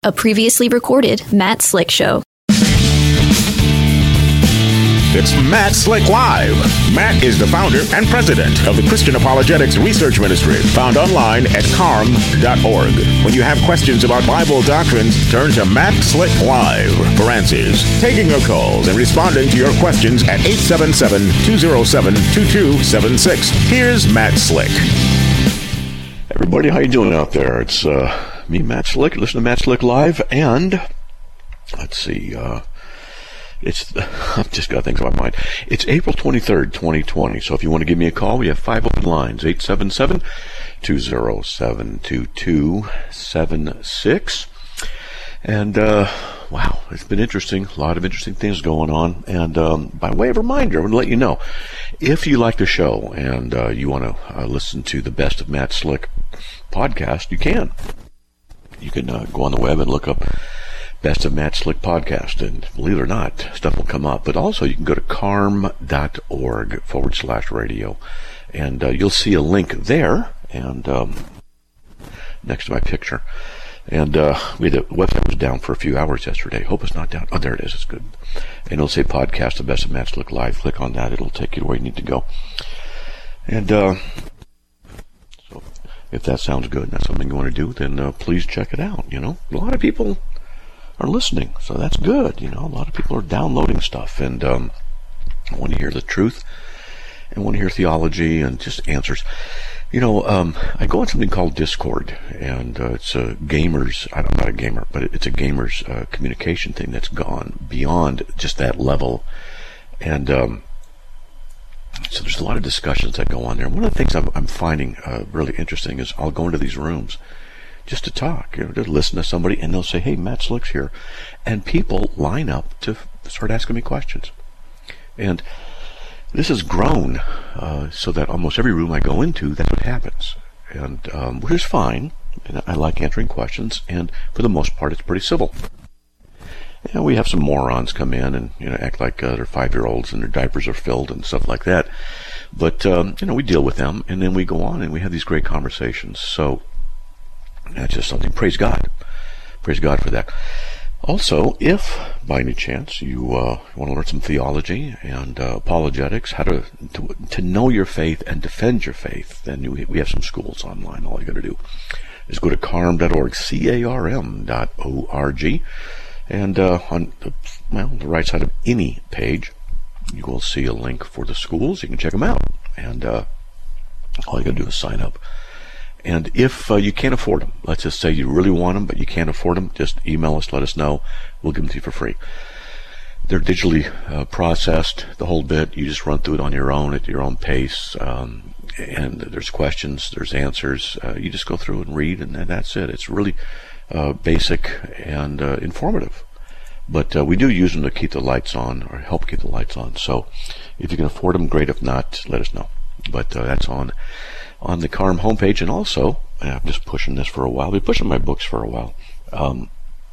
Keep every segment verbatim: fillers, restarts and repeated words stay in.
a previously recorded Matt Slick Show. It's Matt Slick Live. Matt is the founder and president of the Christian Apologetics Research Ministry, found online at carm dot org. When you have questions about Bible doctrines, turn to Matt Slick Live for answers. Taking your calls and responding to your questions at eight seven seven, two oh seven, two two seven six. Here's Matt Slick. Everybody, how you doing out there? It's uh, me, Matt Slick. Listen to Matt Slick Live, and let's see, uh, it's I've just got things on my mind. It's April twenty-third, twenty twenty. So if you want to give me a call, we have five open lines: eight seven seven, two oh seven, two two seven six. And uh, wow, it's been interesting. A lot of interesting things going on. And um, by way of reminder, I want to let you know, if you like the show and uh, you want to uh, listen to the Best of Matt Slick podcast, you can. You can uh, go on the web and look up Best of Matt Slick podcast, and believe it or not, stuff will come up. But also you can go to carm dot org forward slash radio, and uh, you'll see a link there, and um, next to my picture. And uh, we had a, the website was down for a few hours yesterday. Hope it's not down. Oh, there it is. It's good. And it'll say podcast, the Best of Matt Slick Live. Click on that. It'll take you to where you need to go. And uh, so if that sounds good and that's something you want to do, then uh, please check it out. You know, a lot of people are listening, so that's good. You know, a lot of people are downloading stuff and um, want to hear the truth and want to hear theology and just answers. You know, um, I go on something called Discord, and uh, it's a gamers, I'm not a gamer, but it's a gamers uh, communication thing that's gone beyond just that level. And um, so there's a lot of discussions that go on there. One of the things I'm, I'm finding uh, really interesting is I'll go into these rooms just to talk, you know, to listen to somebody, and they'll say, hey, Matt Slick's here. And people line up to start asking me questions. And this has grown uh, so that almost every room I go into, that's what happens. And um, which is fine. And I like answering questions, and for the most part, it's pretty civil. And we have some morons come in and, you know, act like uh, they're five-year-olds and their diapers are filled and stuff like that. But, um, you know, we deal with them, and then we go on and we have these great conversations. So that's just something. Praise God. Praise God for that. Also, if by any chance you uh, want to learn some theology and uh, apologetics, how to, to to know your faith and defend your faith, then we, we have some schools online. All you got to do is go to carm dot org, C A R M dot O R G, and uh, on the, well, the right side of any page, you will see a link for the schools. You can check them out, and uh, all you got to do is sign up. And if uh, you can't afford them, let's just say you really want them, but you can't afford them, just email us, let us know. We'll give them to you for free. They're digitally uh, processed, the whole bit. You just run through it on your own, at your own pace. Um, and there's questions, there's answers. Uh, you just go through and read, and, and that's it. It's really uh, basic and uh, informative. But uh, we do use them to keep the lights on, or help keep the lights on. So if you can afford them, great. If not, let us know. But uh, that's on on the Carm homepage. And also, I'm just pushing this for a while. I've been pushing my books for a while. Um,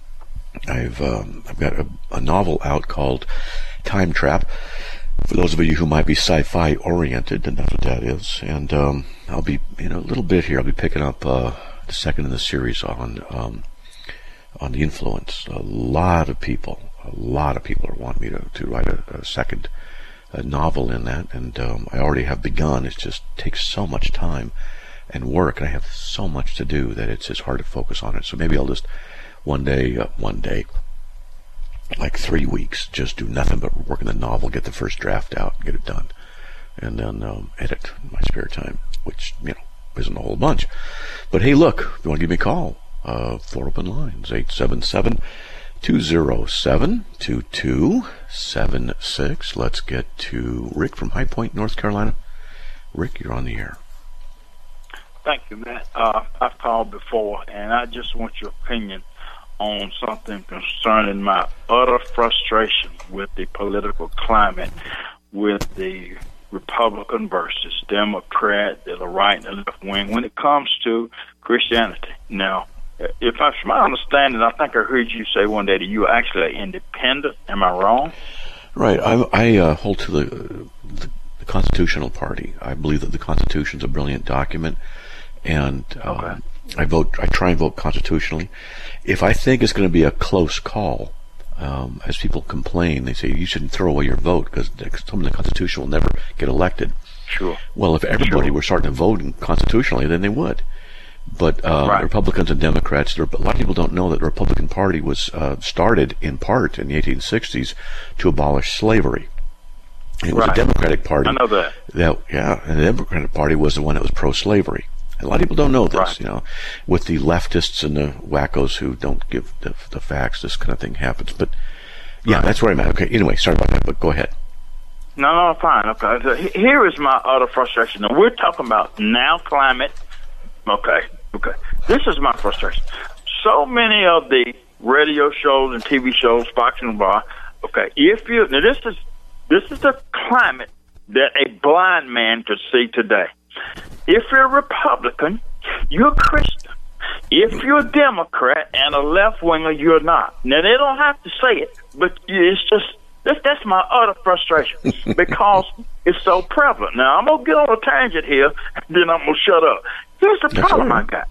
I've um, I've got a, a novel out called Time Trap. For those of you who might be sci-fi oriented, and that's what that is. And um, I'll be, you know, a little bit here. I'll be picking up uh, the second in the series on um, on the influence. A lot of people, a lot of people are wanting me to, to write a, a second a novel in that, and um, I already have begun. It just takes so much time and work, and I have so much to do that it's it's hard to focus on it. So maybe I'll just one day, uh, one day, like three weeks, just do nothing but work on the novel, get the first draft out, get it done, and then um, edit in my spare time, which, you know, isn't a whole bunch. But hey, look, if you want to give me a call, uh, four open lines, eight seven seven, two oh seven, two two seven six. Let's get to Rick from High Point, North Carolina. Rick, you're on the air. Thank you, Matt. Uh, I've called before, and I just want your opinion on something concerning my utter frustration with the political climate, with the Republican versus Democrat, the right and the left wing, when it comes to Christianity. Now, if I, from my understanding, I think I heard you say one day that you are actually independent. Am I wrong? Right. I, I uh, hold to the, the, the Constitutional Party. I believe that the Constitution is a brilliant document, and uh, okay. I vote. I try and vote constitutionally. If I think it's going to be a close call, um, as people complain, they say you shouldn't throw away your vote because some of the Constitution will never get elected. Sure. Well, if everybody Sure. were starting to vote constitutionally, then they would. But uh, Right. Republicans and Democrats, there, a lot of people don't know that the Republican Party was uh, started in part in the eighteen sixties to abolish slavery. And it was Right. a Democratic Party. I know that. that. Yeah, and the Democratic Party was the one that was pro-slavery. And a lot of people don't know this, Right. you know, with the leftists and the wackos who don't give the, the facts, this kind of thing happens. But yeah, Right. that's where I'm at. Okay, anyway, sorry about that, but go ahead. No, no, fine. Okay. So he- here is my utter frustration. Now, we're talking about now climate. Okay. Okay. This is my frustration. So many of the radio shows and T V shows, Fox and Bar. Okay. If you now, this is this is the climate that a blind man could see today. If you're a Republican, you're a Christian. If you're a Democrat and a left winger, you're not. Now they don't have to say it, but it's just. That's, that's my utter frustration because it's so prevalent. Now, I'm going to get on a tangent here, then I'm going to shut up. Here's the That's problem all right. I got.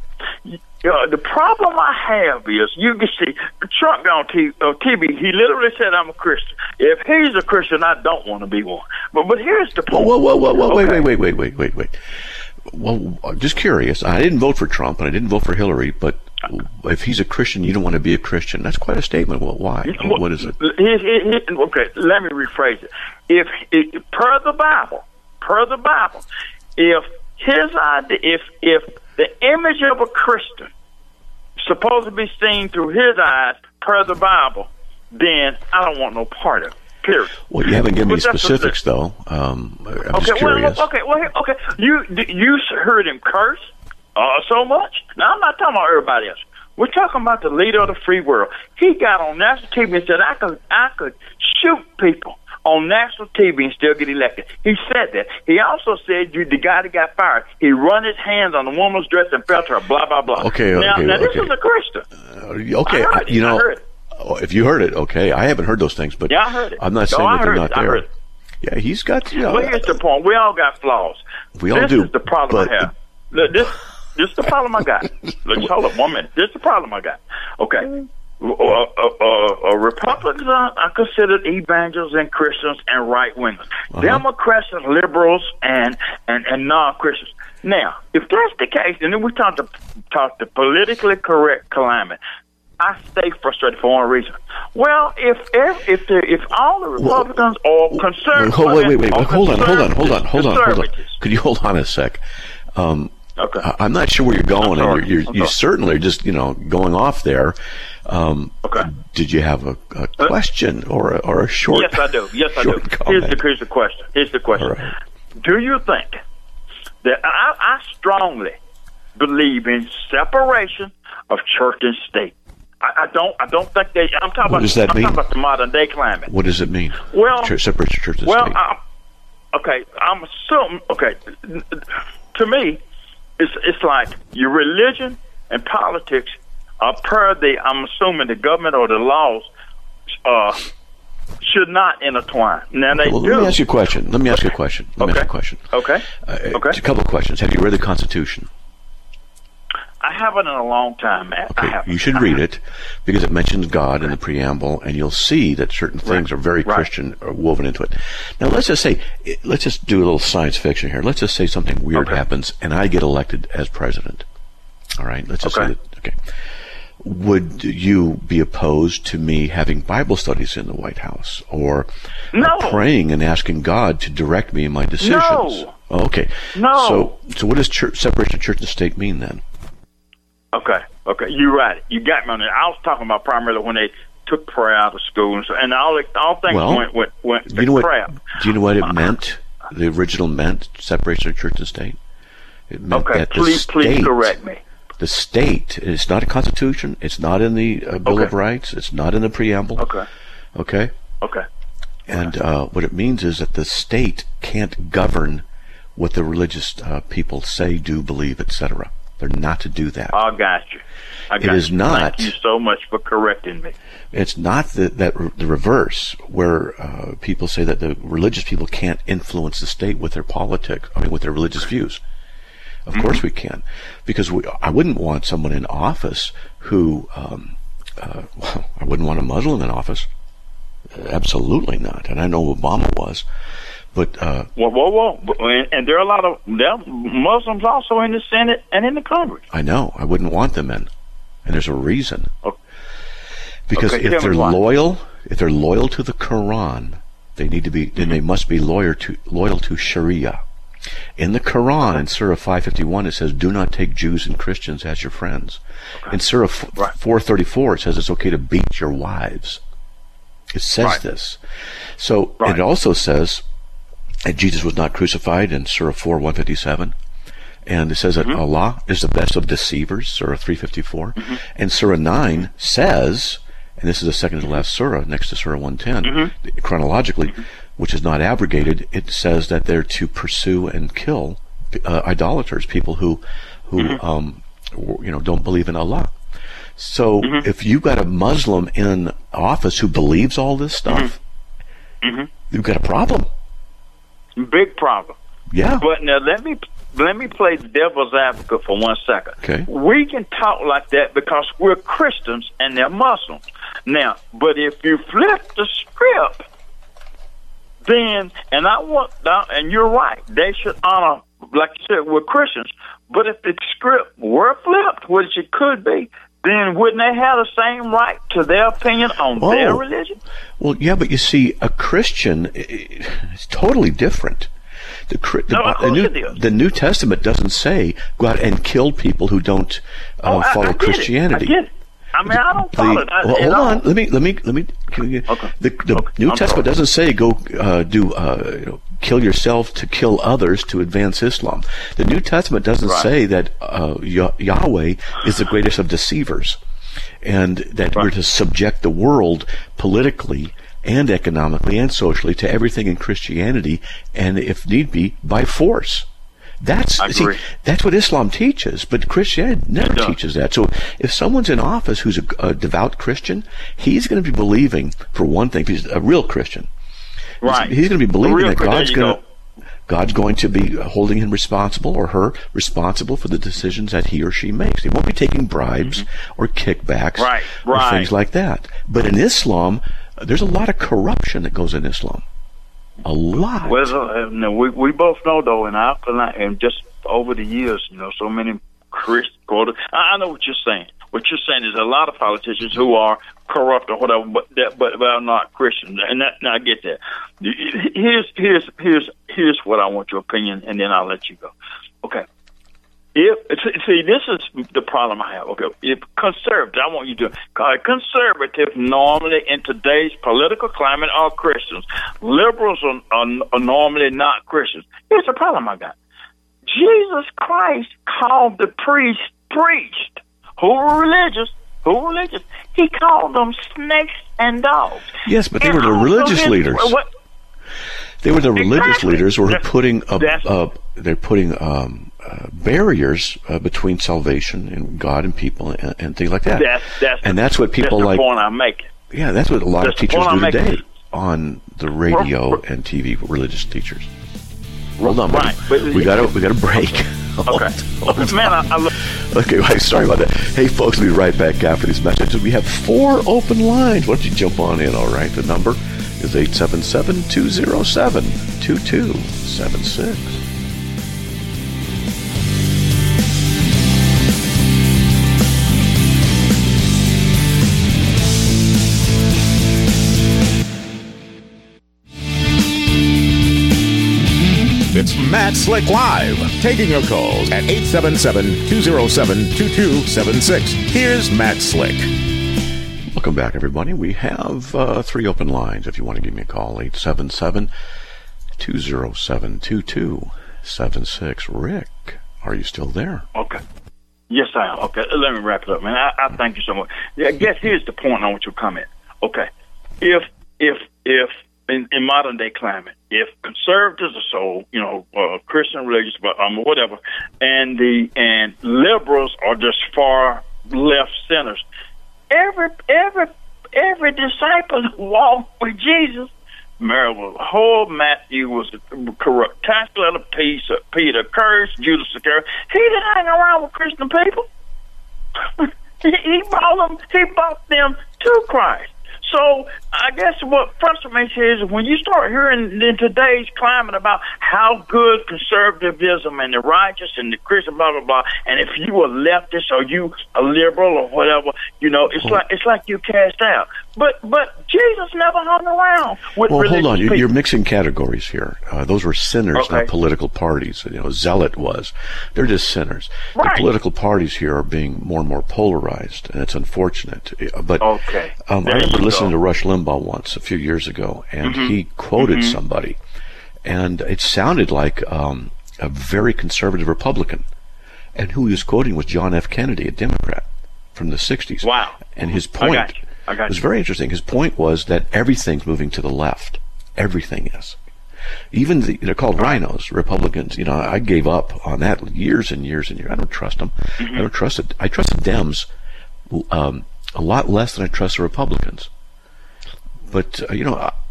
Uh, the problem I have is, you can see, Trump got on T- uh, T V, he literally said, I'm a Christian. If he's a Christian, I don't want to be one. But but here's the point. Whoa, whoa, whoa, whoa, wait, Okay. wait, wait, wait, wait, wait, wait. Well, I'm just curious. I didn't vote for Trump and I didn't vote for Hillary, but if he's a Christian, you don't want to be a Christian. That's quite a statement. Well, why? Well, What is it? He, he, he, okay, let me rephrase it. If, if per the Bible, per the Bible, if his idea, if if the image of a Christian is supposed to be seen through his eyes, per the Bible, then I don't want no part of it. Period. Well, you haven't given me But that's specifics, though. Um, I'm Okay, just well, curious. okay, well, here- okay. You you heard him curse uh, so much. Now I'm not talking about everybody else. We're talking about the leader of the free world. He got on national T V and said, "I could I could shoot people on national T V and still get elected." He said that. He also said, "You the guy that got fired. He run his hands on the woman's dress and felt her." Blah blah blah. Okay, Now, okay, now this okay. is a Christian. Uh, okay, I heard it. you know, I heard it. oh, if you heard it, okay. I haven't heard those things, but Yeah, I heard it. I'm not No, saying I that they're heard not it. I there. heard it. Yeah, he's got, you know, Well, here's the point. We all got flaws. We all this do, is the problem but- I have. Look, this, this is the problem I got. Look, hold up one minute. This is the problem I got. Okay. Uh, uh, uh, uh, Republicans are, are considered evangelists and Christians and right wingers. Uh-huh. Democrats and liberals and, and, and non Christians. Now, if that's the case, and then we talk to talk the politically correct climate. I stay frustrated for one reason. Well, if if if, the, if all the Republicans Well, or conservatives, Wait, wait, wait, wait. or Hold on, hold on, hold on, hold on, hold on. conservatives- Could you hold on a sec? Um, Okay. I- I'm not sure where you're going, I'm sorry. and you're, you're, I'm you sorry. certainly are just, you know, going off there. Um, Okay. Did you have a, a question or a, or a short? Yes, I do. Yes, I do. short Here's comment? the, here's the question. Here's the question. All right. Do you think that I, I strongly believe in separation of church and state? I, I don't. I don't think they. I'm talking What about. does that I'm mean? talking about the modern day climate. What does it mean? Well, Church, separate church and well, state. I, okay. I'm assuming. Okay, to me, it's it's like your religion and politics are per the. I'm assuming the government or the laws uh, should not intertwine. Now they well, do. let me ask you a question. Let me ask you a question. Let me Okay. ask you a question. Okay. Uh, Okay. A couple of questions. Have you read the Constitution? I haven't in a long time, Matt. I Okay, haven't. you should I read haven't. it because it mentions God in the preamble, and you'll see that certain things Right. are very Right. Christian are woven into it. Now, let's just say, let's just do a little science fiction here. Let's just say something weird Okay. happens, and I get elected as president. All right, let's just Okay. say that. Okay, would you be opposed to me having Bible studies in the White House, or No. praying and asking God to direct me in my decisions? No. Okay. No. So, so what does church, separation of church and state mean then? Okay, okay, you're right. You got me on there. I was talking about primarily when they took prayer out of school, and, so, and all all things Well, went went went Do you know what? crap. Do you know what it meant? The original meant separation of church and state. It meant Okay, that the please please state, correct me. The state. It's not a constitution. It's not in the uh, Bill Okay. of Rights. It's not in the preamble. Okay, Okay. okay, And uh, what it means is that the state can't govern what the religious uh, people say, do, believe, et cetera. They're not to do that. I got you. I got It is you. not- Thank you so much for correcting me. It's not the, that the reverse, where uh, people say that the religious people can't influence the state with their politics, I mean, with their religious views. Of mm-hmm. course we can, because we, I wouldn't want someone in office who, um, uh, well, I wouldn't want a Muslim in office. Absolutely not. And I know Obama was. But uh, whoa, whoa, whoa! And there are a lot of there are Muslims also in the Senate and in the Congress. I know. I wouldn't want them in, and there's a reason. Okay. Because okay, if they're loyal, if they're loyal to the Quran, they need to be. Then they must be loyal to loyal to Sharia. In the Quran, in Surah five fifty-one, it says, "Do not take Jews and Christians as your friends." Okay. In Surah right. four thirty-four, it says it's okay to beat your wives. It says right. this. So right. it also says that Jesus was not crucified in Surah four one fifty-seven, and it says that mm-hmm. Allah is the best of deceivers, Surah three fifty-four, mm-hmm. and Surah nine says, and this is the second to last surah next to Surah one ten, mm-hmm. chronologically, mm-hmm. which is not abrogated. It says that they're to pursue and kill uh, idolaters, people who, who mm-hmm. um, you know, don't believe in Allah. So mm-hmm. if you've got a Muslim in office who believes all this stuff, mm-hmm. you've got a problem. Big problem. Yeah. But now let me let me play the devil's advocate for one second. Okay. We can talk like that because we're Christians and they're Muslims. Now, but if you flip the script, then, and I want, and you're right, they should honor, like you said, we're Christians. But if the script were flipped, which it could be, then wouldn't they have the same right to their opinion on oh. their religion? Well, yeah, but you see, a Christian is totally different. The, the, no, the, New, the New Testament doesn't say go out and kill people who don't uh, oh, follow I, I Christianity. It. I get it. I mean, I don't follow the, it. I, well, hold all. on. Let me, let me, let me. You, okay. The, the okay. New I'm Testament sorry. doesn't say go uh, do uh, you know, kill yourself to kill others to advance Islam. The New Testament doesn't right. say that uh, Yahweh is the greatest of deceivers, and that right. we're to subject the world politically and economically and socially to everything in Christianity, and if need be, by force. That's see, that's what Islam teaches, but Christianity never teaches that. So if someone's in office who's a, a devout Christian, he's going to be believing, for one thing, if he's a real Christian, right? He's, he's going to be believing that God's going go. to God's going to be holding him responsible or her responsible for the decisions that he or she makes. He won't be taking bribes mm-hmm. or kickbacks right, or right. things like that. But in Islam, there's a lot of corruption that goes in Islam. A lot. Well, uh, no, we we both know though, in our and just over the years, you know, so many Christians. I know what you're saying. What you're saying is a lot of politicians who are corrupt or whatever, but that, but are not Christians, and that, and I get that. Here's here's here's here's what I want your opinion, and then I'll let you go. Okay. If see, this is the problem I have. Okay, if conservative, I want you to call it conservative. Normally, in today's political climate, are Christians. Liberals are, are, are normally not Christians. Here's the problem I got. Jesus Christ called the priest priest who were religious. Who were religious? He called them snakes and dogs. Yes, but they and were the religious his, leaders. What, they were the exactly. religious leaders who were that's, putting a, a, they're putting um, uh, barriers uh, between salvation and God and people and, and things like that. That's, that's and that's what people that's like. The point I'm making. Yeah, that's what a lot that's of teachers do today making. on the radio We're, we're, and T V. Religious teachers. Hold on, right? But we got to we got to break. Okay, okay, man. I, I look. Okay, well, sorry about that. Hey, folks, we'll be right back after these messages. We have four open lines. Why don't you jump on in? All right, the number is eight seven seven, two zero seven, two two seven six. It's Matt Slick Live, taking your calls at eight seven seven, two zero seven, two two seven six. Here's Matt Slick. Welcome back, everybody. We have uh, three open lines. If you want to give me a call, eight seven seven, two zero seven, two two seven six. Rick, are you still there? Okay. Yes, I am. Okay, let me wrap it up, man. I, I thank you so much. Yeah, I guess here's the point I want you to comment. Okay, if if if in, in modern day climate, if conservatives are so, you know, uh, Christian religious, but um, whatever, and the and liberals are just far left centers, every every every disciple who walked with Jesus Mary was whole. Matthew was a corrupt tax collector. Peter, Peter cursed. Judas Iscariot. He didn't hang around with Christian people. he, he brought them. He brought them to Christ. So I guess what frustrates me is when you start hearing in today's climate about how good conservatism and the righteous and the Christian blah blah blah, and if you a leftist or you a liberal or whatever, you know, it's well, like it's like you cast out. But but Jesus never hung around with well, religious hold on, people. You're mixing categories here. Uh, those were sinners, okay. not political parties. You know, Zealot was. They're just sinners. Right. The political parties here are being more and more polarized, and it's unfortunate. But okay. um, I remember listening to Rush Limbaugh once a few years ago, and mm-hmm. he quoted mm-hmm. somebody, and it sounded like um, a very conservative Republican, and who he was quoting was John F. Kennedy, a Democrat from the sixties. Wow. And his point I got you. I got was you. very interesting. His point was that everything's moving to the left. Everything is. Even the, they're called rhinos, Republicans. You know, I gave up on that years and years and years. I don't trust them. Mm-hmm. I don't trust it. I trust the Dems um, a lot less than I trust the Republicans. But, uh, you know, I,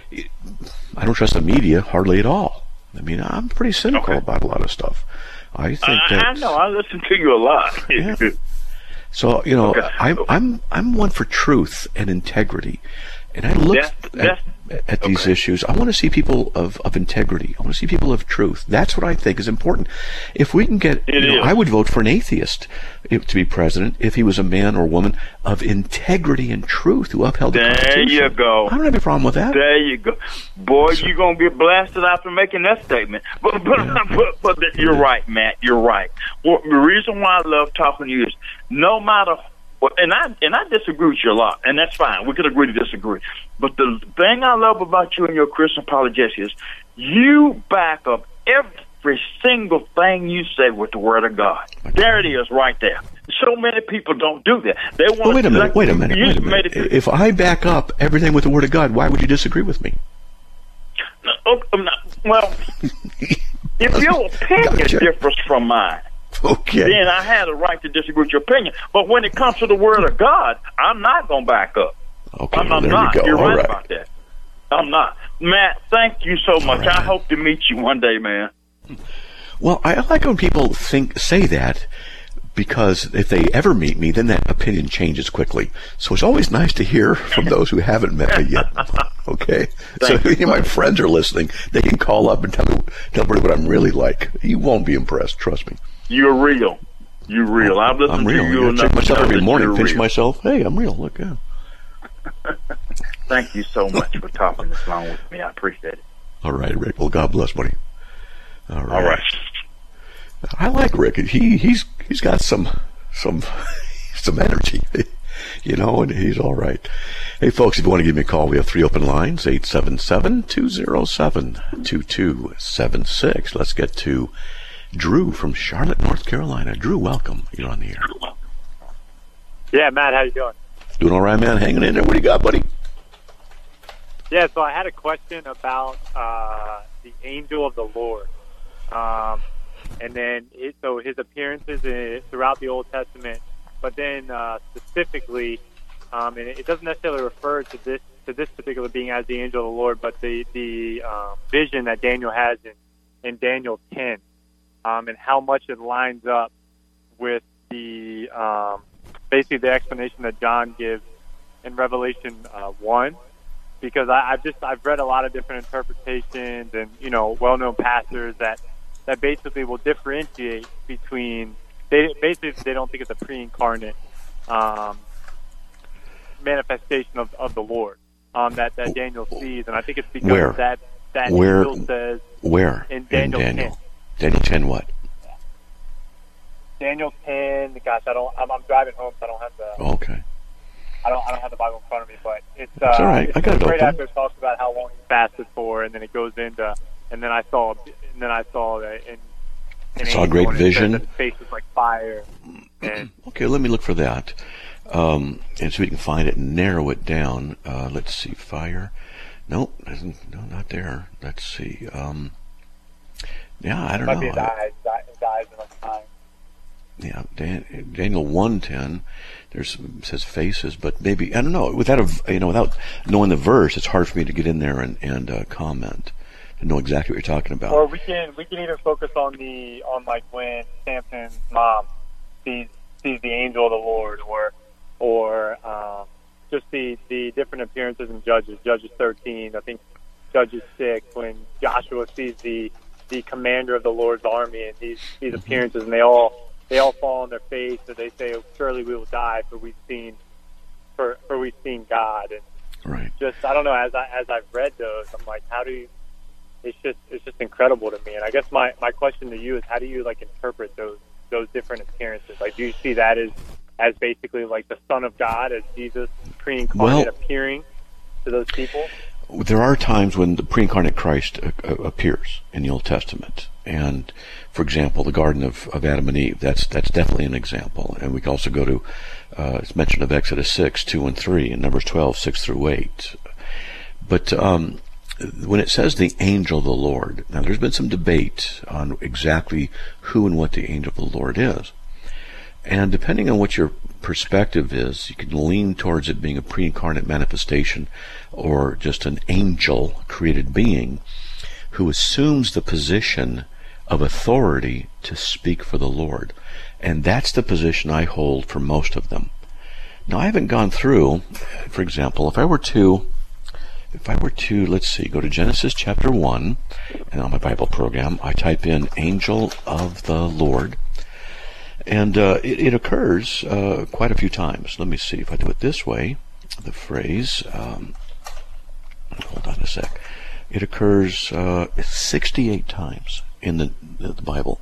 I don't trust the media hardly at all. I mean, I'm pretty cynical okay. about a lot of stuff. I think I, that I know. I listen to you a lot. Yeah. So, you know, okay. I'm I'm I'm one for truth and integrity, and I look that's, that's, at, at these okay. issues. I want to see people of, of integrity. I want to see people of truth. That's what I think is important. If we can get, it you know, is. I would vote for an atheist if, to be president if he was a man or woman of integrity and truth who upheld the there Constitution. There you go. I don't have a problem with that. There you go. Boy, so, you're going to get blasted after making that statement. But but, yeah. but, but, but you're yeah. right, Matt. You're right. Well, the reason why I love talking to you is no matter what, and I, and I disagree with you a lot, and that's fine. We could agree to disagree. But the thing I love about you and your Christian apologetics is you back up every single thing you say with the Word of God. Okay. There it is right there. So many people don't do that. They want well, wait a minute, like, wait a minute, wait a minute. It, if I back up everything with the Word of God, why would you disagree with me? No, well, if your opinion gotcha. differs from mine, okay. then I had a right to disagree with your opinion. But when it comes to the Word of God, I'm not going to back up. Okay, I'm, well, I'm there not. you go. You're All right, right about that. I'm not. Matt, thank you so much. Right. I hope to meet you one day, man. Well, I like when people think say that, because if they ever meet me, then that opinion changes quickly. So it's always nice to hear from those who haven't met me yet. Okay? So if any of my friends are listening, they can call up and tell me, tell me what I'm really like. You won't be impressed, trust me. You're real. You're real. I've listened I'm real. to you. I check myself every morning, pinch real. myself. Hey, I'm real. Look, yeah. Thank you so much for talking this long with me. I appreciate it. All right, Rick. Well, God bless, buddy. All right. All right. I like Rick. He he's he's got some some some energy, you know, and he's all right. Hey, folks, if you want to give me a call, we have three open lines: eight seven seven, two zero seven, two two seven six. Let's get to Drew from Charlotte, North Carolina. Drew, welcome. You're on the air. Yeah, Matt, how you doing? Doing all right, man. Hanging in there. What do you got, buddy? Yeah, so I had a question about uh, the angel of the Lord. Um, and then, it, so his appearances in, throughout the Old Testament, but then uh, specifically, um, and it doesn't necessarily refer to this to this particular being as the angel of the Lord, but the the um, vision that Daniel has in, in Daniel ten, um, and how much it lines up with the um, basically the explanation that John gives in Revelation uh, one. Because I, I've just I've read a lot of different interpretations and you know well-known pastors that, that basically will differentiate between they basically they don't think it's a pre-incarnate um, manifestation of, of the Lord um, that, that Daniel sees, and I think it's because where? that that where angel says where in Daniel, in Daniel ten. Daniel ten what? Daniel ten. Gosh, I don't. I'm, I'm driving home, so I don't have the. Okay. I don't. I don't have the Bible in front of me, but it's. Uh, That's all right. It's I got it right open. after it talks about how long he fasted for, and then it goes into, and then I saw, and then I saw that in. in saw a great vision. His face was like fire. And okay, let me look for that, um, and so we can find it and narrow it down. Uh, let's see, fire. Nope, no, not there. Let's see. Um, yeah, I don't might know. Be his eyes, his eyes in time. Yeah, Dan, Daniel one ten. There's it says faces, but maybe I don't know. Without a you know without knowing the verse, it's hard for me to get in there and and uh, comment and know exactly what you're talking about. Or we can we can even focus on the on like when Samson's mom sees sees the angel of the Lord, or or um, just the the different appearances in Judges. Judges thirteen, I think Judges six, when Joshua sees the the commander of the Lord's army and these these mm-hmm. appearances, and they all. They all fall on their face, and they say, oh, "Surely we will die, for we've seen, for, for we've seen God." And right. just I don't know. As I as I've read those, I'm like, how do you? It's just it's just incredible to me. And I guess my, my question to you is, how do you like interpret those those different appearances? Like, do you see that as as basically like the Son of God, as Jesus pre-incarnate well, appearing to those people? There are times when the pre-incarnate Christ uh, uh, appears in the Old Testament. And, for example, the Garden of, of Adam and Eve, that's that's definitely an example. And we can also go to, uh, it's mentioned of Exodus six, two and three, and Numbers twelve, six through eight. But um, when it says the angel of the Lord, now there's been some debate on exactly who and what the angel of the Lord is. And depending on what your perspective is, you can lean towards it being a pre-incarnate manifestation or just an angel, created being, who assumes the position of authority to speak for the Lord. And that's the position I hold for most of them. Now, I haven't gone through, for example, if I were to, if I were to, let's see, go to Genesis chapter one, and on my Bible program, I type in angel of the Lord, and uh, it, it occurs uh, quite a few times. Let me see if I do it this way, the phrase, um, hold on a sec. It occurs uh, sixty-eight times in the, the Bible,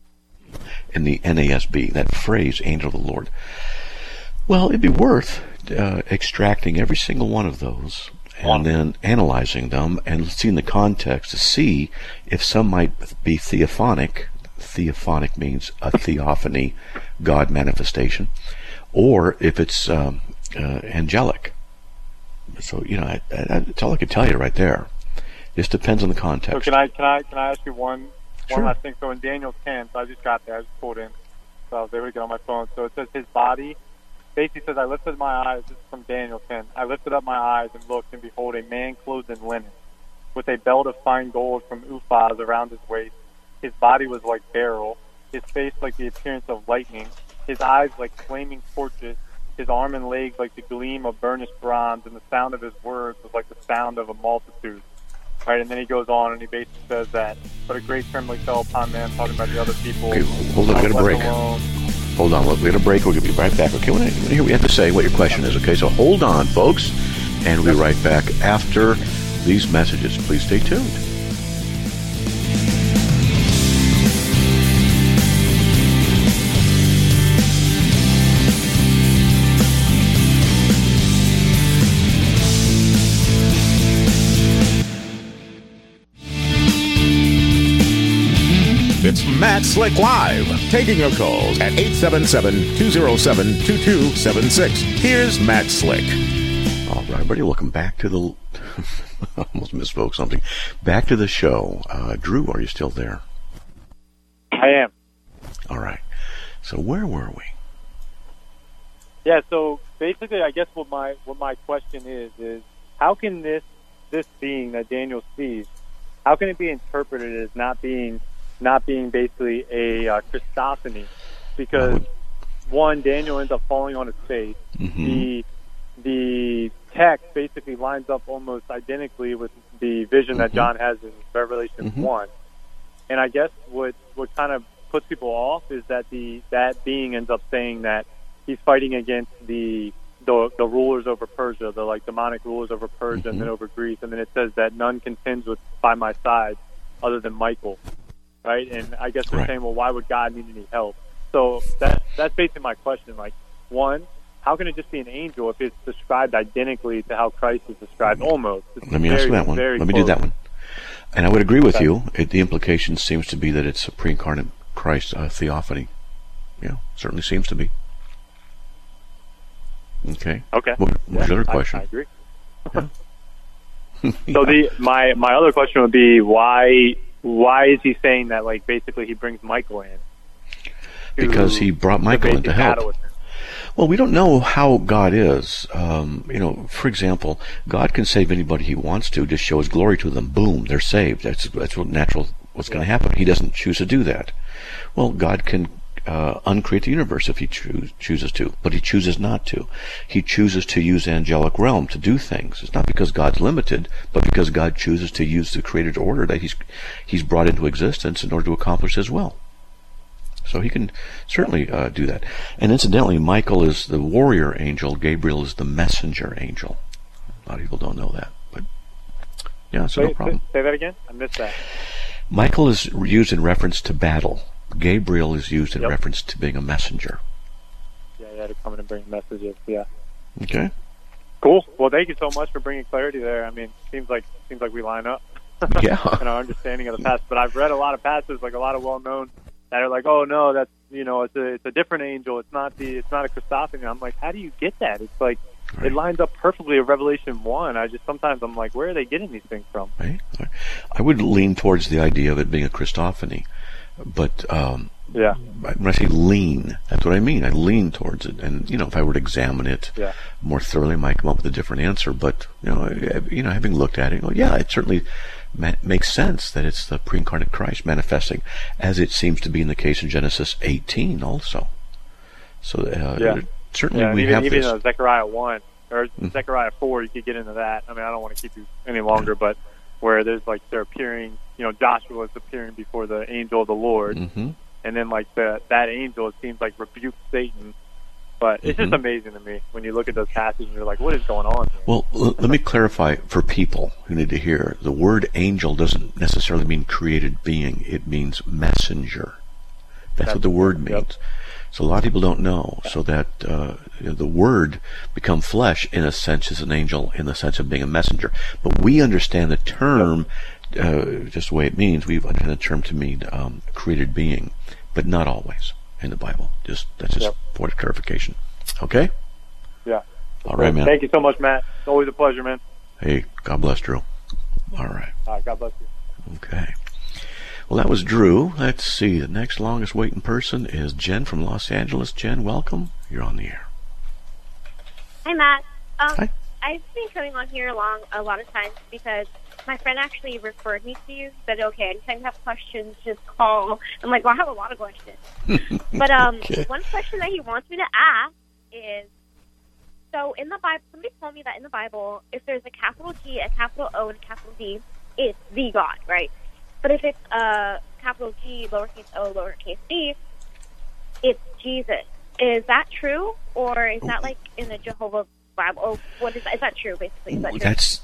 in the N A S B, that phrase, angel of the Lord. Well, it'd be worth uh, extracting every single one of those and then analyzing them and seeing the context to see if some might be theophanic. Theophanic means a theophany, God manifestation, or if it's um, uh, angelic. So, you know, I, I, that's all I can tell you right there. This depends on the context. So can I can I can I ask you one Sure. one last thing? So in Daniel ten, so I just got there, I just pulled in, so I was able to get on my phone. So it says his body. Basically says, I lifted my eyes. This is from Daniel ten. I lifted up my eyes and looked, and behold, a man clothed in linen, with a belt of fine gold from Uphaz around his waist. His body was like beryl, his face like the appearance of lightning, his eyes like flaming torches, his arm and legs like the gleam of burnished bronze, and the sound of his words was like the sound of a multitude. Right, and then he goes on and he basically says that, but a great trembling fell upon them, talking about the other people. Okay, hold on, we got a break. Alone. Hold on, we're going to break. We'll be right back. Okay, we want to hear what you have to say, what your question is. Okay, so hold on, folks, and we'll be right back after these messages. Please stay tuned. It's Matt Slick Live, taking your calls at eight seven seven, two oh seven, two two seven six. Here's Matt Slick. All right, everybody, welcome back to the... I almost misspoke something. Back to the show. Uh, Drew, are you still there? I am. All right. So where were we? Yeah, so basically I guess what my what my question is, is how can this this being that Daniel sees, how can it be interpreted as not being... not being basically a uh, Christophany, because would... one, Daniel ends up falling on his face. Mm-hmm. The the text basically lines up almost identically with the vision mm-hmm. that John has in Revelation mm-hmm. one. And I guess what what kind of puts people off is that the that being ends up saying that he's fighting against the the, the rulers over Persia, the like demonic rulers over Persia mm-hmm. and then over Greece, and then it says that none contends with by my side other than Michael. Right, and I guess they're right. saying, well, why would God need any help? So that that's basically my question. Like, one, how can it just be an angel if it's described identically to how Christ is described? Almost. It's Let me very, answer that one. Let me close. do that one. And I would agree with okay. you. It, the implication seems to be that it's a pre-incarnate Christ uh, theophany. Yeah, certainly seems to be. Okay. Okay. What, what's yeah, your other question? I, I agree. Yeah. So the my my other question would be why. Why is he saying that, like, basically he brings Michael in? Because he brought Michael in to help. Well, we don't know how God is. Um, you know, for example, God can save anybody He wants to, just show His glory to them. Boom, they're saved. That's that's what natural. What's going to happen? He doesn't choose to do that. Well, God can uh, uncreate the universe if He choo- chooses to, but He chooses not to. He chooses to use angelic realm to do things. It's not because God's limited, but because God chooses to use the created order that He's He's brought into existence in order to accomplish His will. So He can certainly uh, do that. And incidentally, Michael is the warrior angel. Gabriel is the messenger angel. A lot of people don't know that, but yeah, so Wait, no problem. Say that again? I missed that. Michael is used in reference to battle. Gabriel is used in Yep. reference to being a messenger. Yeah, you had to come in and bring messages. Yeah. Okay. Cool. Well, thank you so much for bringing clarity there. I mean, seems like seems like we line up Yeah. in our understanding of the past. But I've read a lot of passages, like a lot of well-known, that are like, oh no, that's you know, it's a it's a different angel. It's not the it's not a Christophany. I'm like, how do you get that? It's like Right. it lines up perfectly with Revelation one. I just sometimes I'm like, where are they getting these things from? Right. I would lean towards the idea of it being a Christophany, but um, Yeah. when I say lean, that's what I mean. I lean towards it, and you know, if I were to examine it Yeah. more thoroughly, I might come up with a different answer. But you know, I- you know, having looked at it, well, yeah, it certainly ma- makes sense that it's the pre-incarnate Christ manifesting, as it seems to be in the case in Genesis eighteen, also. So uh, Yeah. certainly Yeah, we even have even this. uh, Zechariah one or Mm. Zechariah four, you could get into that. I mean, I don't want to keep you any longer, but where there's like they're appearing, you know, Joshua is appearing before the angel of the Lord, Mm-hmm. and then like the that angel, it seems like rebuked Satan. But it's just Mhm. amazing to me when you look at those passages and you're like, what is going on here? Well, l- let me clarify for people who need to hear. The word angel doesn't necessarily mean created being. It means messenger. That's what the word Yep. means. So a lot of people don't know. So that uh, you know, the word become flesh, in a sense, is an angel in the sense of being a messenger. But we understand the term uh, just the way it means. We understand the term to mean um, created being, but not always in the Bible. Just that's just Yep. point of clarification. Okay. Yeah. All right, man. Thank you so much, Matt. It's always a pleasure, man. Hey, God bless, Drew. All right. Uh, God bless you. Okay. Well, that was Drew. Let's see. The next longest waiting person is Jen from Los Angeles. Jen, welcome. You're on the air. Hi, Matt. Um, Hi. I've been coming on here along a lot of times because my friend actually referred me to you. Said, okay, anytime you have questions, just call. I'm like, well, I have a lot of questions. But um, Okay. one question that he wants me to ask is, so in the Bible, somebody told me that in the Bible, if there's a capital G, a capital O, and a capital D, it's the God, right? But if it's a capital G, lowercase o, lowercase d, it's Jesus. Is that true? Or is that like in the Jehovah Bible? Or what is that? Is that true, basically? Is that true? That's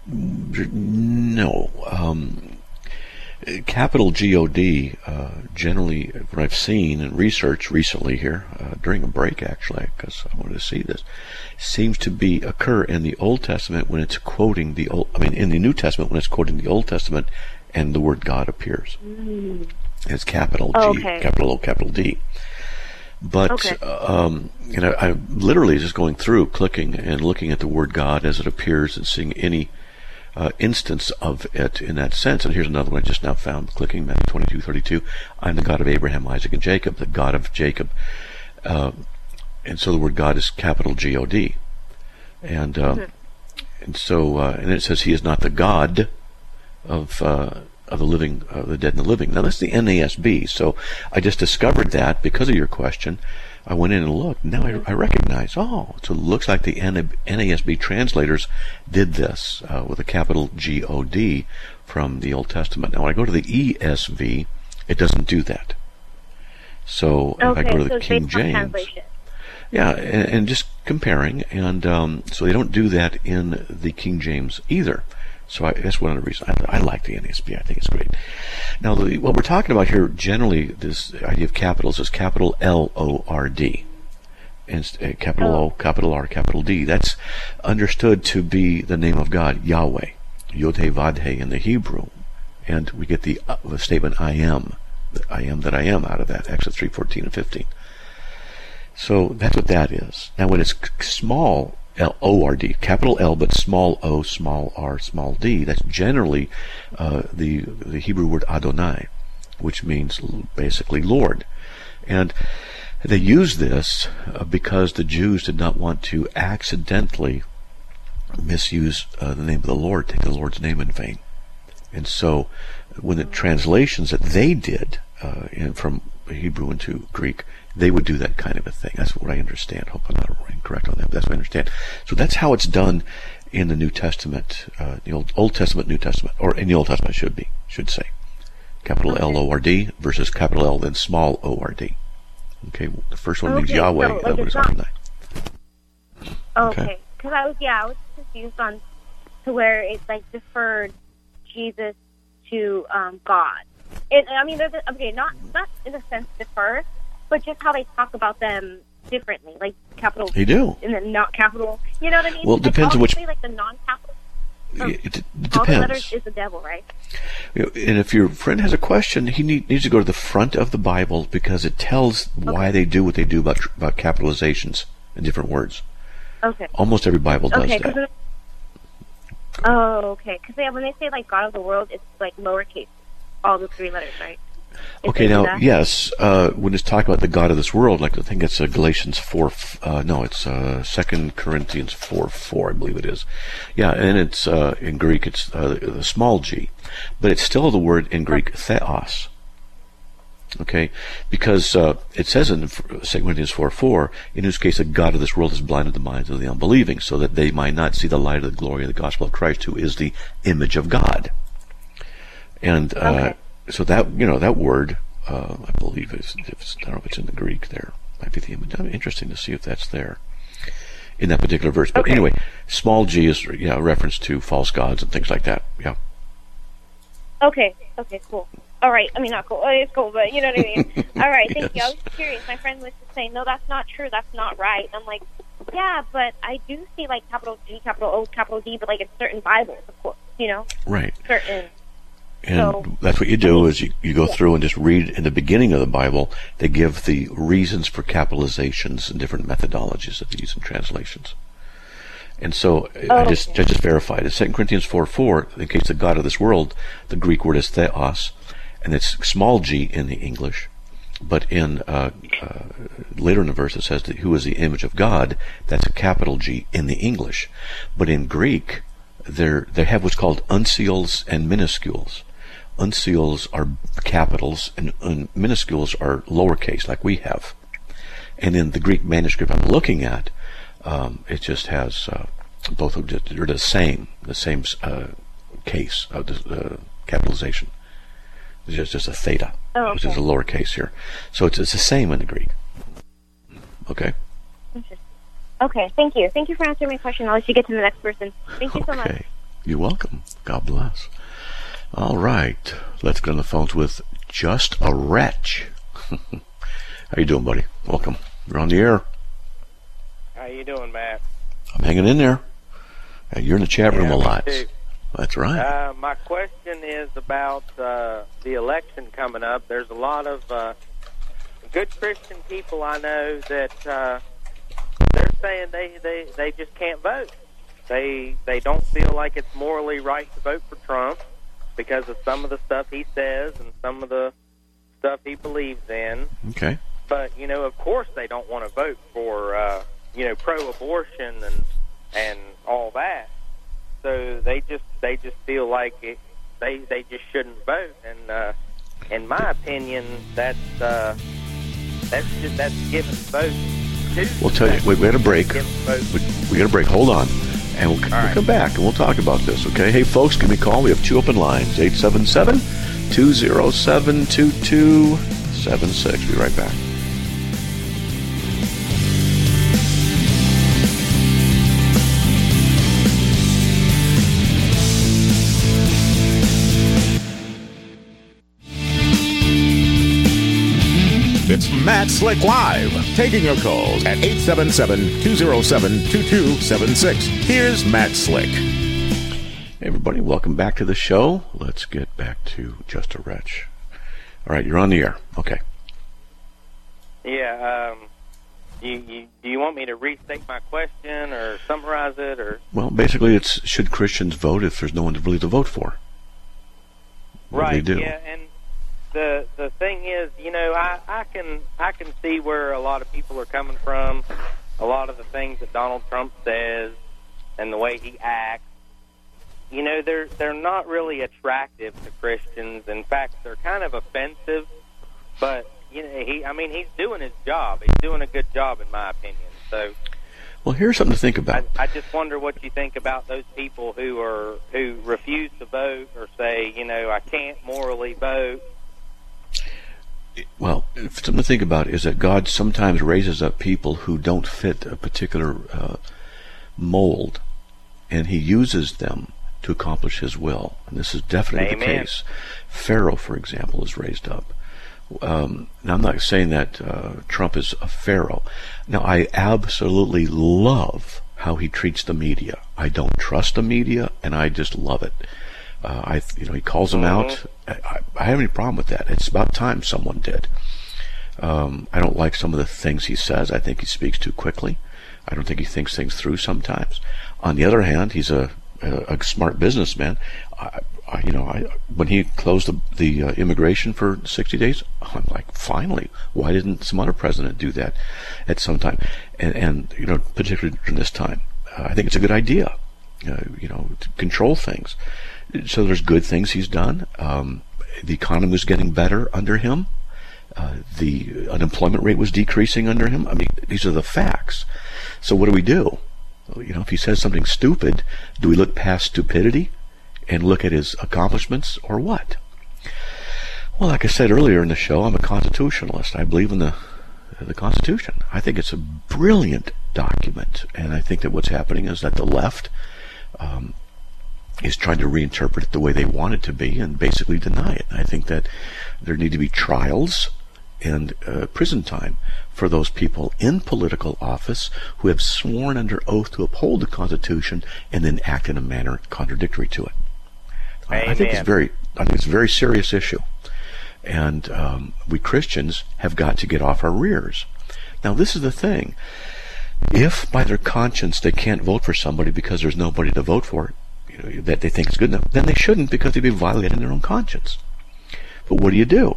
no. Um, capital G O D, uh, generally, what I've seen and researched recently here, uh, during a break actually, because I wanted to see this, seems to be occur in the Old Testament when it's quoting the Old, I mean, in the New Testament when it's quoting the Old Testament and the word God appears. Mm. It's capital G, Oh, okay. capital O, capital D. But, Okay. um, you know, I'm literally just going through, clicking and looking at the word God as it appears and seeing any uh, instance of it in that sense. And here's another one I just now found, clicking Matthew twenty-two thirty-two. I'm the God of Abraham, Isaac, and Jacob, the God of Jacob. Uh, and so the word God is capital G O D. And, uh, Mhm. and so, uh, and it says he is not the God of uh, of the living, of the dead and the living. Now that's the N A S B. So I just discovered that because of your question. I went in and looked. Now I, I recognize. Oh, so it looks like the N A S B translators did this uh, with a capital G O D from the Old Testament. Now when I go to the E S V, it doesn't do that. So if I Okay, go to so the it's King based on James. translation. Yeah, and, and just comparing, and um, so they don't do that in the King James either. So I, that's one of the reasons I, I like the N A S B. I think it's great. Now, the, what we're talking about here, generally, this idea of capitals is capital L O R D, and uh, capital O, capital R, capital D. That's understood to be the name of God, Yahweh, Yod-Heh-Vav-Heh in the Hebrew, and we get the, uh, the statement "I am," "I am that I am" out of that, Exodus three fourteen and fifteen. So that's what that is. Now, when it's small, L O R D, capital L, but small o, small r, small d, that's generally uh, the the Hebrew word Adonai, which means basically Lord. And They used this uh, because the Jews did not want to accidentally misuse uh, the name of the Lord, take the Lord's name in vain. And so when the translations that they did uh, in, from Hebrew into Greek, they would do that kind of a thing. That's what I understand. Hope I'm not incorrect on that, but that's what I understand. So that's how it's done in the New Testament, uh, the Old, Old Testament, New Testament, or in the Old Testament should be, should say. Capital L O R D versus capital L then small O R D. Okay, the first one okay, means Yahweh. So, like, the other one is not... Adonai. Okay, because I was, yeah, I was confused on to where it, like, deferred Jesus to um, God. It, I mean, there's a, okay, not not in a sense defer, but just how they talk about them differently, like capital. They do. And then not capital. You know what I mean? Well, it like, depends on which. Like the non-capital. It, it, it all depends. the letters is the devil, right? You know, and if your friend has a question, he need, needs to go to the front of the Bible because it tells okay. why they do what they do about about capitalizations in different words. Okay. Almost every Bible does okay, that. Oh, okay. Because yeah, when they say like God of the world, it's like lowercase, all the three letters, right? Is okay, now yes, uh, when it's talking about the God of this world, like I think it's uh, Galatians four. Uh, no, it's uh, Second Corinthians four four, I believe it is. Yeah, and it's uh, in Greek, it's uh, the small g, but it's still the word in Greek theos. Okay, because uh, it says in Second Corinthians four four, in whose case the God of this world has blinded the minds of the unbelieving, so that they might not see the light of the glory of the gospel of Christ, who is the image of God. And uh, okay. so that, you know, that word, uh, I believe is, if I don't know if it's in the Greek there, might be the image. Interesting to see if that's there in that particular verse. But okay. anyway, small g is, yeah, a reference to false gods and things like that. Yeah. Okay. Okay. Cool. All right. I mean, not cool. It's cool, but you know what I mean. All right. Thank yes. you. I was curious. My friend was just saying, no, that's not true. That's not right. And I'm like, yeah, but I do see like capital G, capital O, capital D, but like in certain Bibles, of course, you know. Right. Certain. And so, that's what you do is you, you go through and just read in the beginning of the Bible. They give the reasons for capitalizations and different methodologies that they use in translations. And so oh, I just okay. I just verified it. Second Corinthians four four, in case the God of this world, the Greek word is theos, and it's small g in the English. But in uh, uh, later in the verse it says that who is the image of God. That's a capital G in the English. But in Greek, they're, they have what's called uncials and minuscules. Uncials are capitals and, and minuscules are lowercase, like we have. And in the Greek manuscript I'm looking at, um, it just has uh, both of them. They're the same, the same uh, case of the uh, capitalization. It's just, just a theta, oh, okay. which is a lowercase here. So it's, it's the same in the Greek. Okay. Interesting. Okay, thank you. Thank you for answering my question. I'll let you get to the next person. Thank you so much. Okay. You're welcome. God bless. All right. Let's get on the phones with Just a Wretch. How you doing, buddy? Welcome. You're on the air. How you doing, Matt? I'm hanging in there. Hey, you're in the chat room yeah, a lot. Me too. That's right. Uh, my question is about uh, the election coming up. There's a lot of uh, good Christian people I know that uh, they're saying they, they, they just can't vote. They they don't feel like it's morally right to vote for Trump because of some of the stuff he says and some of the stuff he believes in. Okay. But, you know, of course they don't want to vote for, uh, you know, pro-abortion and and all that. So they just they just feel like it, they they just shouldn't vote. And uh, in my opinion, that's uh, that's just, that's giving votes. We'll tell you. We, we got a break. We, we got a break. Hold on, and we'll, we'll right. come back and we'll talk about this. Okay? Hey, folks, give me a call. We have two open lines: eight seven seven, two zero seven, two two seven six. Be right back. It's Matt Slick Live, taking your calls at eight seven seven, two zero seven, two two seven six. Here's Matt Slick. Hey, everybody. Welcome back to the show. Let's get back to Just a Wretch. All right, you're on the air. Okay. Yeah, um, you, you, do you want me to restate my question or summarize it? Or Well, basically, it's should Christians vote if there's no one to really to vote for? What right, do they do? yeah, and the the thing is, you know, I, I can I can see where a lot of people are coming from. A lot of the things that Donald Trump says and the way he acts, you know, they're they're not really attractive to Christians. In fact, they're kind of offensive. But you know, he I mean, he's doing his job. He's doing a good job, in my opinion. So. Well, here's something to think about. I, I just wonder what you think about those people who are who refuse to vote or say, you know, I can't morally vote. Well, something to think about is that God sometimes raises up people who don't fit a particular uh, mold, and He uses them to accomplish His will. And this is definitely Amen. the case. Pharaoh, for example, is raised up. Um, now, I'm not saying that uh, Trump is a pharaoh. Now, I absolutely love how he treats the media. I don't trust the media, and I just love it. Uh, I, you know, he calls them Mm-hmm. out. I, I have any problem with that. It's about time someone did. Um, I don't like some of the things he says. I think he speaks too quickly. I don't think he thinks things through sometimes. On the other hand, he's a, a, a smart businessman. I, I, you know, I, when he closed the, the uh, immigration for sixty days, I'm like, finally, why didn't some other president do that at some time? And, and you know, particularly during this time, uh, I think it's a good idea, uh, you know, to control things. So there's good things he's done. Um, the economy was getting better under him. Uh, the unemployment rate was decreasing under him. I mean, these are the facts. So what do we do? You know, if he says something stupid, do we look past stupidity and look at his accomplishments, or what? Well, like I said earlier in the show, I'm a constitutionalist. I believe in the the Constitution. I think it's a brilliant document, and I think that what's happening is that the left um, is trying to reinterpret it the way they want it to be and basically deny it. I think that there need to be trials and uh, prison time for those people in political office who have sworn under oath to uphold the Constitution and then act in a manner contradictory to it. Amen. I think it's very, I think it's a very serious issue, and um, we Christians have got to get off our rears. Now, this is the thing: if by their conscience they can't vote for somebody because there's nobody to vote for, you know, that they think is good enough, then they shouldn't, because they'd be violating their own conscience. But what do you do?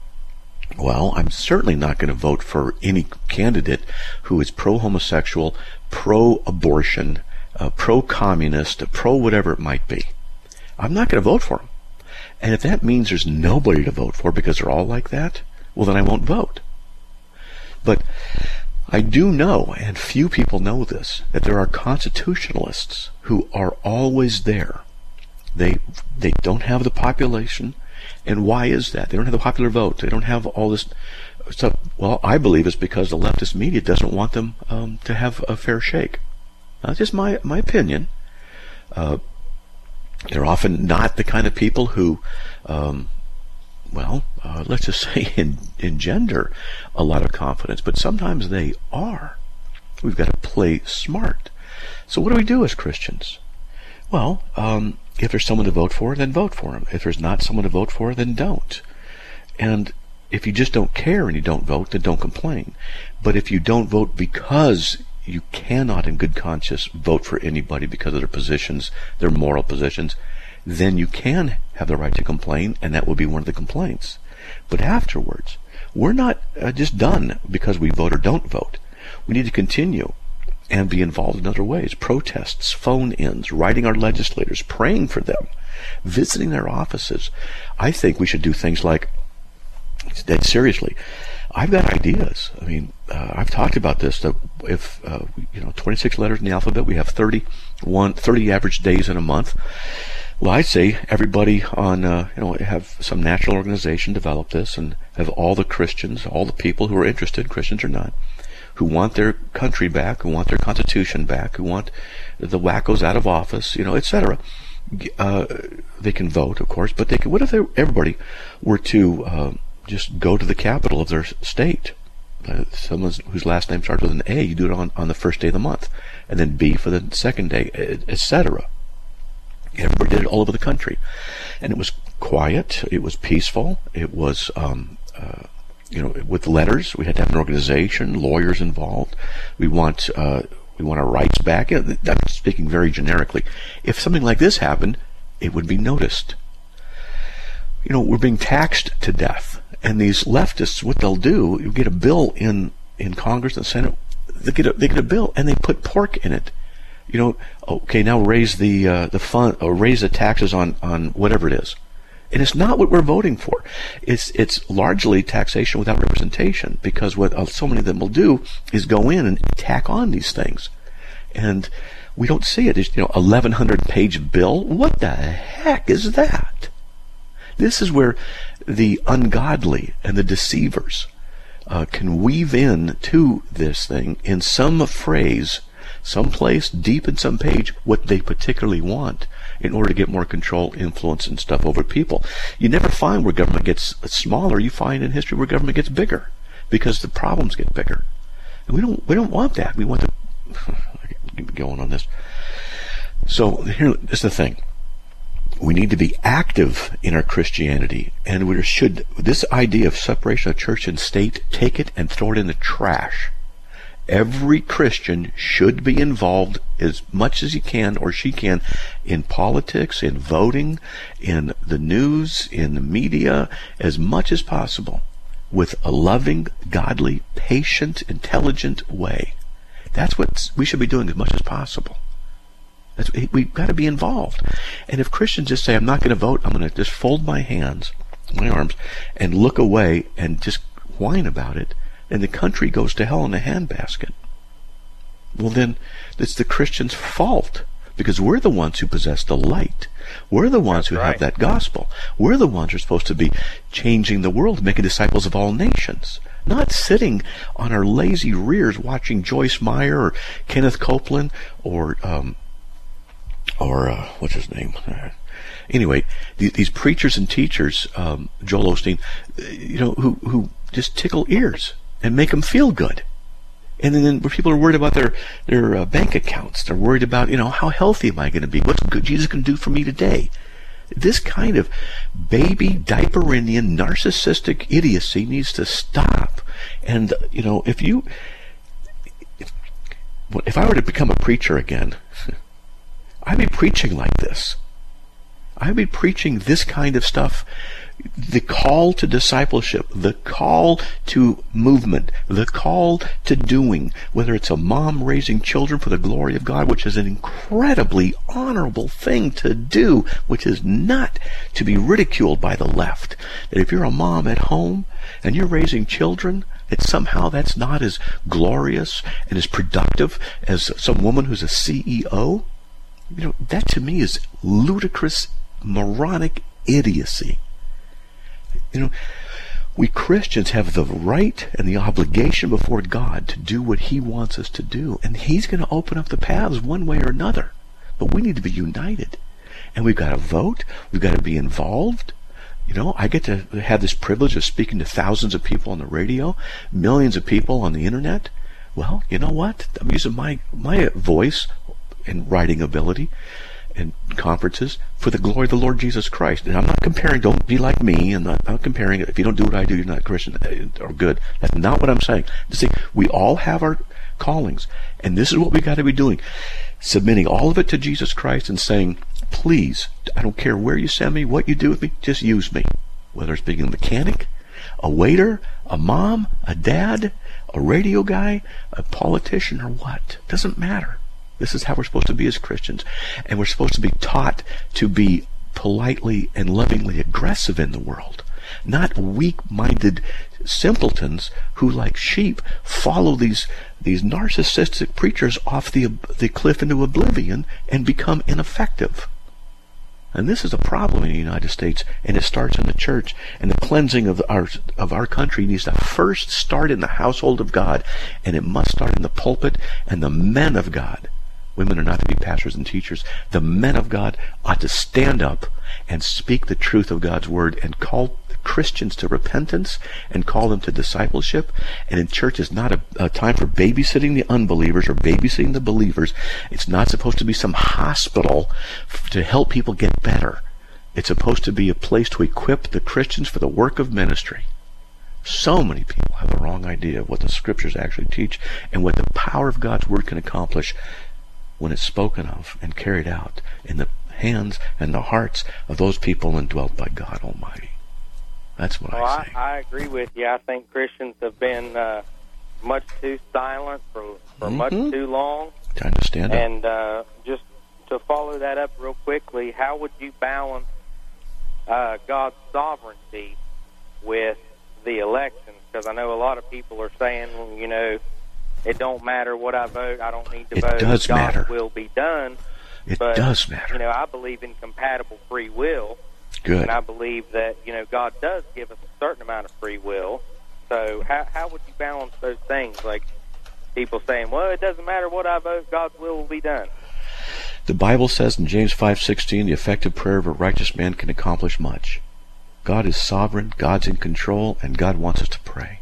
Well, I'm certainly not going to vote for any candidate who is pro-homosexual, pro-abortion, uh, pro-communist, pro-whatever it might be. I'm not going to vote for them. And if that means there's nobody to vote for because they're all like that, well, then I won't vote. But I do know, and few people know this, that there are constitutionalists who are always there. They they don't have the population. And why is that? They don't have the popular vote. They don't have all this stuff. Well, I believe it's because the leftist media doesn't want them um, to have a fair shake. Now, that's just my, my opinion. Uh, they're often not the kind of people who, um, well, uh, let's just say en- engender a lot of confidence. But sometimes they are. We've got to play smart. So what do we do as Christians? Well, um, if there's someone to vote for, then vote for him. If there's not someone to vote for, then don't. And if you just don't care and you don't vote, then don't complain. But if you don't vote because you cannot in good conscience vote for anybody because of their positions, their moral positions, then you can have the right to complain, and that will be one of the complaints. But afterwards, we're not uh, just done because we vote or don't vote. We need to continue and be involved in other ways. Protests, phone-ins, writing our legislators, praying for them, visiting their offices. I think we should do things like, dead seriously, I've got ideas. I mean, uh, I've talked about this, that if, uh, you know, twenty-six letters in the alphabet, we have thirty-one, thirty average days in a month. Well, I'd say everybody on, uh, you know, have some national organization develop this, and have all the Christians, all the people who are interested, Christians or not, who want their country back, who want their constitution back, who want the wackos out of office, you know, et cetera. Uh, they can vote, of course, but they can, what if they, everybody were to uh, just go to the capital of their state? Uh, someone whose last name starts with an A, you do it on, on the first day of the month, and then B for the second day, et cetera. Everybody did it all over the country. And it was quiet, it was peaceful, it was... Um, uh, You know, with letters, we had to have an organization, lawyers involved. We want uh, we want our rights back. You know, I'm speaking very generically. If something like this happened, it would be noticed. you know, we're being taxed to death. And these leftists, what they'll do, you get a bill in, in Congress and the Senate, they get a, they get a bill and they put pork in it. You know, okay, now raise the uh, the fund or raise the taxes on, on whatever it is. And it's not what we're voting for. It's it's largely taxation without representation, because what uh, so many of them will do is go in and tack on these things. And we don't see it. It's, you know, eleven hundred page bill. What the heck is that? This is where the ungodly and the deceivers uh, can weave in to this thing in some phrase, someplace deep in some page, what they particularly want in order to get more control, influence, and stuff over people. You never find where government gets smaller. You find in history where government gets bigger, because the problems get bigger. And we don't we don't want that. We want to keep going on this. So here is the thing. We need to be active in our Christianity, and we should, this idea of separation of church and state, take it and throw it in the trash. Every Christian should be involved as much as he can or she can in politics, in voting, in the news, in the media, as much as possible, with a loving, godly, patient, intelligent way. That's what we should be doing as much as possible. That's, we've got to be involved. And if Christians just say, I'm not going to vote, I'm going to just fold my hands, my arms, and look away and just whine about it, and the country goes to hell in a handbasket, well then, it's the Christians' fault, because we're the ones who possess the light. We're the ones who have that gospel. We're the ones who are supposed to be changing the world, making disciples of all nations. Not sitting on our lazy rears watching Joyce Meyer or Kenneth Copeland or um, or uh, what's his name? Uh, anyway, these, these preachers and teachers, um, Joel Osteen, you know, who who just tickle ears and make them feel good. And then, then people are worried about their their uh, bank accounts. They're worried about, you know, how healthy am I going to be? What's good Jesus going to do for me today? This kind of baby diaper Indian narcissistic idiocy needs to stop. And, you know, if you, if, if I were to become a preacher again, I'd be preaching like this. I'd be preaching this kind of stuff. The call to discipleship, the call to movement, the call to doing, whether it's a mom raising children for the glory of God, which is an incredibly honorable thing to do, which is not to be ridiculed by the left. That if you're a mom at home and you're raising children, that somehow that's not as glorious and as productive as some woman who's a C E O. You know, that to me is ludicrous, moronic idiocy. You know, we Christians have the right and the obligation before God to do what He wants us to do. And He's going to open up the paths one way or another. But we need to be united. And we've got to vote. We've got to be involved. You know, I get to have this privilege of speaking to thousands of people on the radio, millions of people on the internet. Well, you know what? I'm using my, my voice and writing ability and conferences for the glory of the Lord Jesus Christ. And I'm not comparing, don't be like me, and not, not comparing it. If you don't do what I do, you're not Christian or good. That's not what I'm saying. To say, we all have our callings, and this is what we got to be doing. Submitting all of it to Jesus Christ and saying, please, I don't care where you send me, what you do with me, just use me. Whether it's being a mechanic, a waiter, a mom, a dad, a radio guy, a politician, or what. Doesn't matter. This is how we're supposed to be as Christians. And we're supposed to be taught to be politely and lovingly aggressive in the world. Not weak-minded simpletons who, like sheep, follow these these narcissistic preachers off the, the cliff into oblivion and become ineffective. And this is a problem in the United States, and it starts in the church. And the cleansing of our of our country needs to first start in the household of God, and it must start in the pulpit and the men of God. Women are not to be pastors and teachers. The men of God ought to stand up and speak the truth of God's word and call Christians to repentance and call them to discipleship. And in church is not a, a time for babysitting the unbelievers or babysitting the believers. It's not supposed to be some hospital f- to help people get better. It's supposed to be a place to equip the Christians for the work of ministry. So many people have the wrong idea of what the scriptures actually teach and what the power of God's word can accomplish when it's spoken of and carried out in the hands and the hearts of those people indwelt by God Almighty. That's what well, I I say. I agree with you. I think Christians have been uh, much too silent for, for mm-hmm. much too long. Time to stand up. And uh, just to follow that up real quickly, how would you balance uh, God's sovereignty with the elections? Because I know a lot of people are saying, well, you know, it don't matter what I vote. I don't need to it vote. Does God's matter. will be done. It but, does matter. You know, I believe in compatible free will. Good. And I believe that, you know, God does give us a certain amount of free will. So how how would you balance those things? Like people saying, well, it doesn't matter what I vote, God's will will be done. The Bible says in James five sixteen, the effective prayer of a righteous man can accomplish much. God is sovereign, God's in control, and God wants us to pray.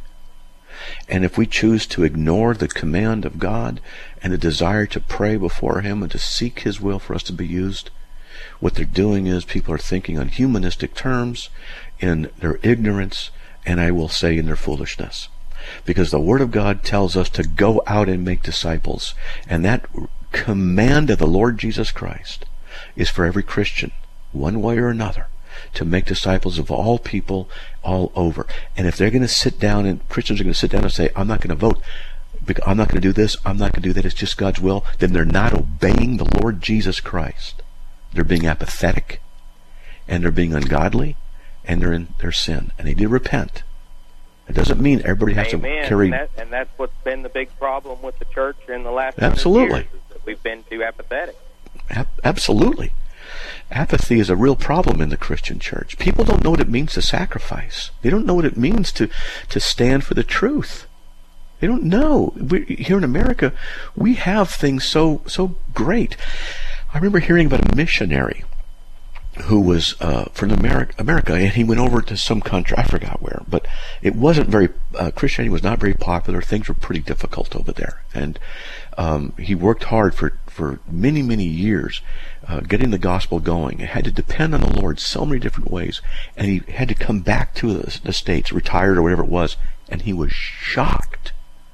And if we choose to ignore the command of God and the desire to pray before Him and to seek His will for us to be used, what they're doing is people are thinking on humanistic terms, in their ignorance, and I will say in their foolishness. Because the Word of God tells us to go out and make disciples. And that command of the Lord Jesus Christ is for every Christian, one way or another, to make disciples of all people all over. And if they're going to sit down, and Christians are going to sit down and say, I'm not going to vote, I'm not going to do this, I'm not going to do that, it's just God's will, then they're not obeying the Lord Jesus Christ. They're being apathetic, and they're being ungodly, and they're in their sin. And they need to repent. It doesn't mean everybody has Amen. to carry... And, that, and that's what's been the big problem with the church in the last Absolutely. hundred years, is that we've been too apathetic. A- absolutely. Apathy is a real problem in the Christian church. People don't know what it means to sacrifice. They don't know what it means to, to stand for the truth. They don't know. We, here in America, we have things so so great. I remember hearing about a missionary who was uh, from America, America, and he went over to some country, I forgot where, but it wasn't very, uh, Christianity was not very popular. Things were pretty difficult over there. And um, he worked hard for, for many, many years uh, getting the gospel going. He had to depend on the Lord so many different ways. And he had to come back to the, the States, retired or whatever it was, and he was shocked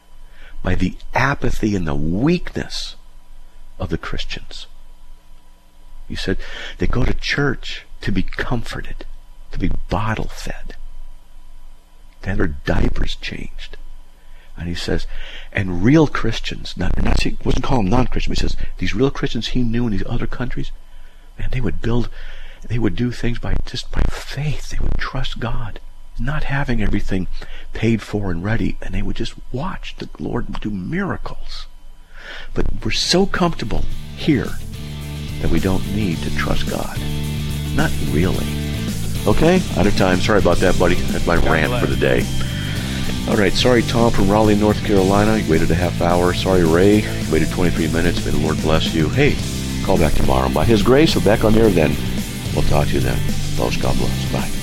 by the apathy and the weakness of the Christians. He said they go to church to be comforted, to be bottle fed, to have their diapers changed. And he says, and real Christians, not, not he wasn't calling them non-Christian, but he says these real Christians he knew in these other countries, man, they would build, they would do things by just by faith. They would trust God, not having everything paid for and ready, and they would just watch the Lord do miracles. But we're so comfortable here that we don't need to trust God. Not really. Okay? Out of time. Sorry about that, buddy. That's my rant for the day. All right. Sorry, Tom from Raleigh, North Carolina. You waited a half hour. Sorry, Ray. You waited twenty-three minutes. May the Lord bless you. Hey, call back tomorrow. By His grace, we're back on the air then. We'll talk to you then. Folks, God bless. Bye.